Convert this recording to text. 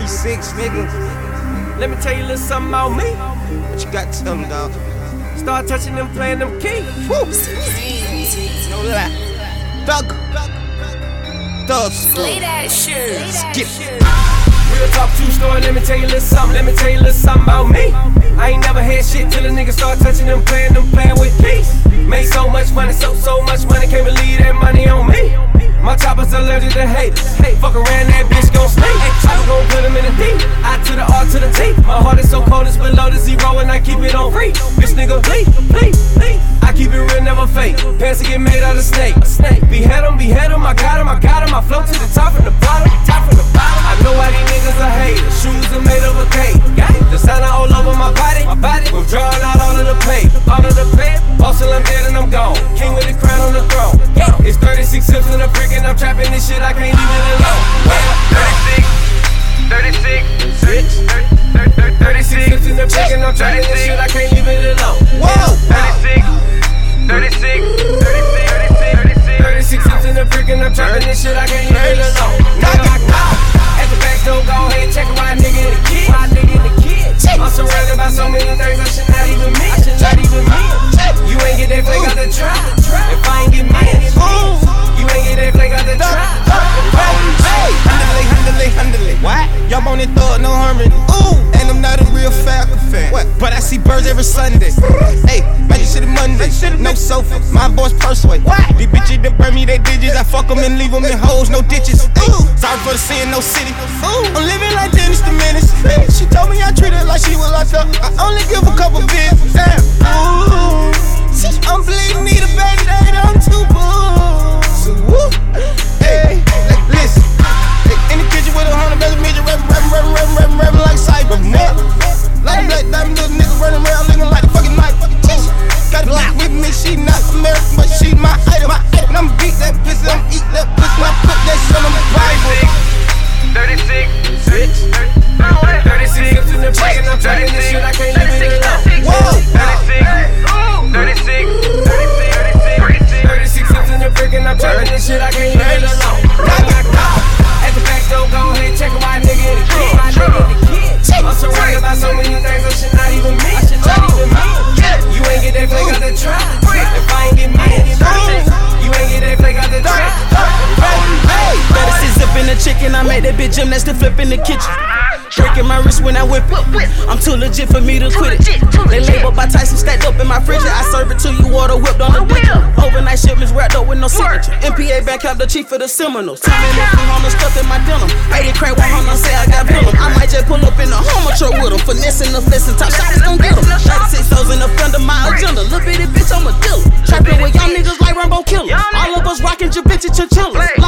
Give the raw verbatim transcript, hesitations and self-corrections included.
three six, nigga. Let me tell you a little something about me. What you got to tell me, dog? Start touching them, playing them keys. Woo! No lie. Thug. Thug. Slay that shit. Skip. Real talk, true story, let me tell you a little something. Let me tell you a little something about me. I ain't never had shit till a nigga start touching them, playing them, playing with keys. Made so much money, so, so much money, can't believe that money on me. My chopper's allergic to haters. Hey, fuck around, that bitch gon' sleep. I'm gon' put him in the D. I to the R to the T. My heart is so cold, it's below the zero, and I keep it on free. Bitch nigga, please, please, please. I keep it real, never fake. Pants to get made out of snake. snake. Behead him, behead him, I got him, I got him. I float to the top from the bottom, top from the bottom. I know why these niggas are haters. Shoes are made of a cake. The sign all over my body, my body. We're drawing out all of the paper, all of the paper. Also, I'm dead and I'm gone. King with the crown on the throne. It's thirty-six sips in a brick and I'm trapping this shit, I can't leave it alone. thirty-six, thirty-six, thirty-six sips in a brick and I'm trapping this shit, I can't leave it alone. Whoa! thirty-six, thirty-six, thirty-six, thirty-six sips in a brick and I'm trapping this shit, I can't leave it alone. At the back door, go ahead and check why nigga in the kid. Why nigga in the kid? I'm surrounded by so many things I should not even mean. I should not even mean. You ain't get that flag out the trap. If I ain't get mine, you ain't get that flag out the trap. Hey, handle it, handle it, handle it. What? Y'all on it, thought no harmony. Ooh, and I'm not a real Falcon fan. What? But I see birds every Sunday. Hey, Magic City Monday. No sofa, my boy's Persuade. What? These bitches that burn me, they digits. I fuck them and leave them in holes, no ditches. Hey, sorry for the sin, no city. Ooh, I'm living like Dennis the Menace. She told me I treat her like she was locked up. I only give a couple bits. Damn. Ooh, I'm bleeding, need a baby, I'm too bull. So woo. Hey, like, listen. Hey, in the kitchen with a hundred better midget, rapping, rapping, rapping, rapping, rapping, rapping like Cyber. Like a black diamond, little nigga running around looking like a fucking knife. Got a black with me, she not American, but she my item. And I'm beat that pussy, I'm eat that pussy, I put that shit on the Bible. thirty-six, thirty-six, in the back and I'm trying this shit, I can't leave it alone. Whoa! thirty-six, thirty-six, thirty-six sips in the brick and I'm trying this shit, I can't leave it alone. At the back door, go ahead and check why nigga in the kid. Why nigga in the kid? I'm surrounded by so many things I should not even mean. I should not even mean. You ain't get that flag out the trap. If I ain't get mine, you ain't get that flag out the trap. Better sit zipping the chicken, I made that bitch gymnastic flip in the kitchen. Breaking my wrist when I whip it. I'm too legit for me to quit it. They labeled by Tyson stacked up in my fridge. I serve it to you, water whipped on the dick. Overnight shipments wrapped up with no signature. M P A bank cap the chief of the Seminoles. Timing up from home and stuff in my denim. eighty crack one hundred say I got venom. I might just pull up in the Hummer truck with them. Finessing the flexing, top shots gon' get them. thirty-six thousand up under my agenda. Little bitty bitch, I'm a dealer. Trapping with y'all niggas like Rambo Killer. All of us rockin' Javinci chinchillas.